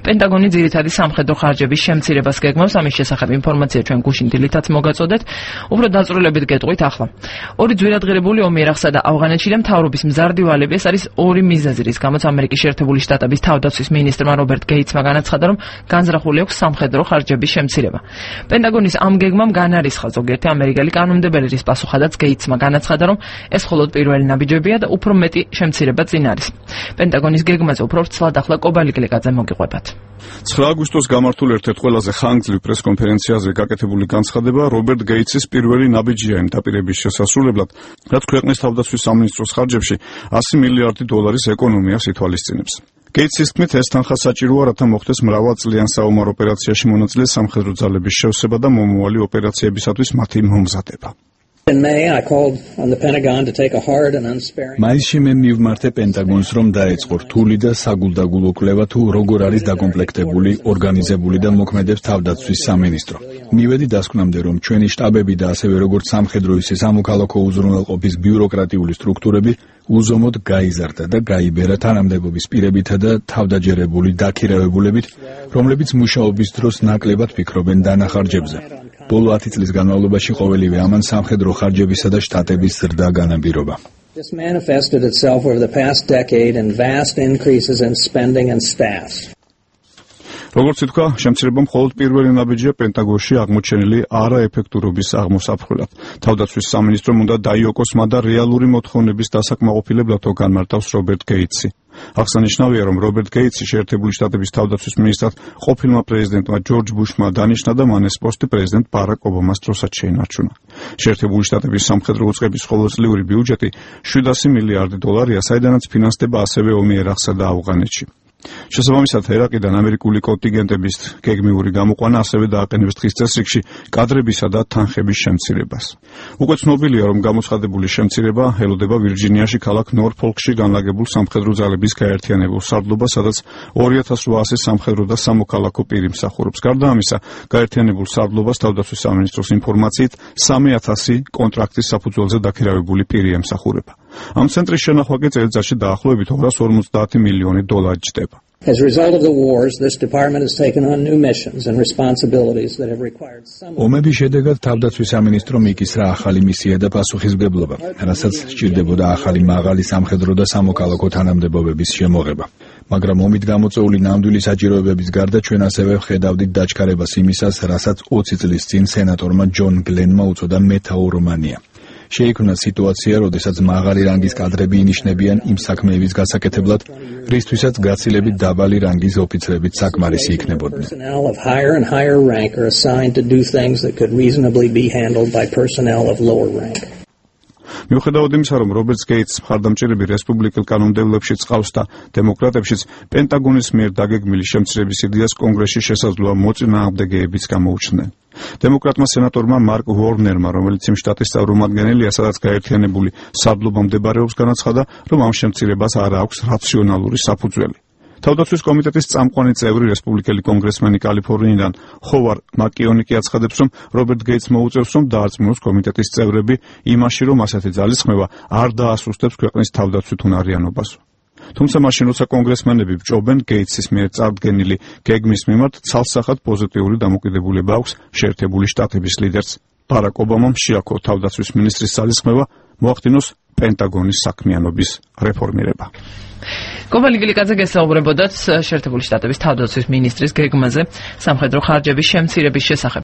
პენტაგონი ძირითადი სამხედრო ხარჯების შემცირებას გეგმავს, ამის შესახებ ინფორმაცია ჩვენ გუშინ დილითაც მოგაწოდეთ. უფრო დაწვრილებით გეტყვით ახლა. ორი ძვირადღირებული ომი ერაყსა და ავღანეთში და მთავრობის მზარდივალები, ეს არის ორი მიზეზი, რის გამოც ამერიკის შეერთებული შტატების თავდაცვის მინისტრმა რობერტ გეიცმა განაცხადა, რომ განზრახული აქვს სამხედრო ხარჯების შემცირება. პენტაგონის ამ გეგმამ განარისხა ზოგიერთი ამერიკელი კანონმდებელი, რის პასუხადაც გეიცმა განაცხადა, რომ ეს მხოლოდ პირველი ნაბიჯებია და უფრო მეტი შემცირება წინ არის. პენტაგონის გეგმაზე უფრო ვრცლად ახლა კობალი გლიკაძე მოგიყვებათ. 9 აგვისტოს გამართულ ერთ-ერთ ყველაზე ხანგრძლივ პრესკონფერენციაზე გაკეთებული განცხადება რობერტ გეიცის პირველი ნაბიჯია იმ დაპირების შესასრულებლად, რაც ქვეყნის თავდაცვის სამინისტროს ხარჯებში 100 მილიარდი დოლარის ეკონომიას ითვალისწინებს. გეიცის თქმით, ეს თანხა საჭიროა, რათა მოხდეს მრავალწლიან საომარ ოპერაციაში მონაწილე სამხედრო ძალების შევსება და მომავალი ოპერაციებისათვის მათი მომზადება. მაისში მე მივმართე პენტაგონს, რომ დაეწყო რთული და საგულდაგულო კვლევა თუ როგორ არის დაკომპლექტებული, ორგანიზებული და მოქმედებს თავდაცვის სამინისტრო. მივედი დასკვნამდე, რომ ჩვენი შტაბები და ასევე როგორც სამხედრო ისე სამოქალაქო უზრუნველყოფის ბიუროკრატიული სტრუქტურები უზომოდ გაიზარდა და გაიბერა თანამდებობის პირებითა და თავდაჯერებული დაქირავებულებით, რომლებიც მუშაობის დროს ნაკლებად ფიქრობენ დანახარჯებზე. ბოლო 10 წლის განმავლობაში ყოველივე ამან სამხედრო ხარჯებისა და შტატების ზრდა განაპირობა. This manifested itself over the past decade in vast increases in spending and staff. როგორც ითქვა, შემცირება მხოლოდ პირველი ნაბიჯია პენტაგონში აღმოჩენილი არაეფექტურობის აღმოსაფხვრად. თავდაცვის სამინისტრომ უნდა დაიოკოს მად და რეალური მოთხოვნების დასაკმაყოფილებლად განმარტავს რობერტ გეიცი. აღსანიშნავია, რომ რობერტ გეიცი შეერთებული შტატების თავდაცვის მინისტრად ყოფილმა პრეზიდენტმა ჯორჯ ბუშმა დანიშნა და მან ეს პოსტი პრეზიდენტ ბარაკ ობამას დროსაც შეინარჩუნა. შეერთებული შტატების სამხედრო უწყების ყოველწლიური ბიუჯეტი 700 მილიარდი დოლარია, საიდანაც ფინანსდება ასევე ომი ერაყსა და ავღანეთში. შესაბამისად, ერაყიდან ამერიკული კონტინგენტების გეგმიური გამოყვანა ასევე დააყენებს დღის წესრიგში კადრებისა და თანხების შემცირებას. უკვე ცნობილია, რომ გამოცხადებული შემცირება ელოდება ვირჯინიაში ქალაქ ნორფოლკში განლაგებულ სამხედრო ძალების გაერთიანებულ სარდლობას, სადაც 2800 სამხედრო და სამოქალაქო პირი მსახურობს. გარდა ამისა, გაერთიანებულ სარდლობას თავდაცვის სამინისტროს ინფორმაციით 3000 კონტრაქტის საფუძველზე დაქირავებული პირი ემსახურება. ამ ცენტრის შენახვა კი წელიწადში დაახლოებით 250 მილიონი დოლარი ჯდება. As a result of the wars, this department has taken on new missions and responsibilities that have required some. ომების შედეგად თავდაცვის სამინისტრომ იკისრა ახალი მისია და პასუხისმგებლობა, რასაც სჭირდებოდა ახალი მაღალი სამხედრო და სამოქალაქო თანამდებობების შემოღება. მაგრამ ომით გამოწვეული ნამდვილი საჭიროებების გარდა ჩვენ ასევე ვხედავდით დაჩქარებას იმისას, რასაც 20 წლის წინ სენატორმა ჯონ გლენმა უწოდა მეთაურმანია. შეიქმნა სიტუაცია, როდესაც მაღალი რანგის კადრები ინიშნებიან იმ საქმეების გასაკეთებლად, რისთვისაც გაცილებით დაბალი რანგის ოფიცრებიც საკმარისი იქნებოდნენ. მიუხედავად იმისა, რომ რობერტ გეიცს მხარდამჭერები რესპუბლიკელ კანონმდებლებში წყავს და დემოკრატებშიც, პენტაგონის მიერ დაგეგმილი შემცირების იდეას კონგრესში შესაძლოა მოწინააღმდეგეებიც გამოუჩნდნენ. დემოკრატმა სენატორმა მარკ ვორნერმა, რომელიც იმ შტატის წარმომადგენელია, სადაც გაერთიანებული სარდლობა მდებარეობს, განაცხადა, რომ ამ შემცირებას არ აქვს რაციონალური საფუძველი. თავდაცვის კომიტეტის წამყვანი წევრი რესპუბლიკელი კონგრესმენი კალიფორნიიდან ჰოვარ მაკიონი კი აცხადებს, რომ რობერტ გეიცს მოუწევს, რომ დაარწმუნოს კომიტეტის წევრები იმაში, რომ ასეთი ძალისხმევა არ დაასუსტებს ქვეყნის თავდაცვით უნარიანობას. თუმცა მაშინ, როცა კონგრესმენები ვჭობენ, გეიცის მიერ წარდგენილი გეგმის მიმართ ცალსახად პოზიტიური დამოკიდებულება აქვს შეერთებული შტატების ლიდერს. ბარაკ ობამამ შეაქო თავდაცვის მინისტრის ძალისხმევა, მოახდინოს პენტაგონის საქმიანობის რეფორმირება. კობალი გლიკაძე გესაუბრებოდათ შეერთებული შტატების თავდაცვის მინისტრის გეგმაზე სამხედრო ხარჯების შემცირების შესახებ.